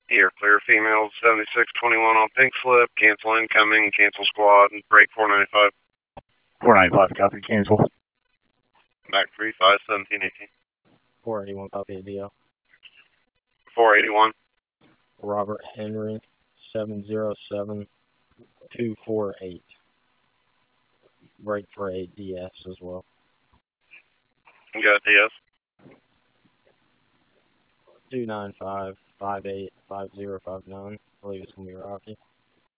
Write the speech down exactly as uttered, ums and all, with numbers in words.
Here, clear females, seventy-six twenty-one on pink slip, cancel incoming, cancel squad, and break four ninety-five. four ninety-five, copy, cancel. Back three five, seventeen eighteen. four eighty-one, copy A D O. four eighty-one. Robert Henry, seven zero seven two four eight. Break for a D S as well. You got D S? two nine five five eight five zero five nine. I believe it's going to be Rocky.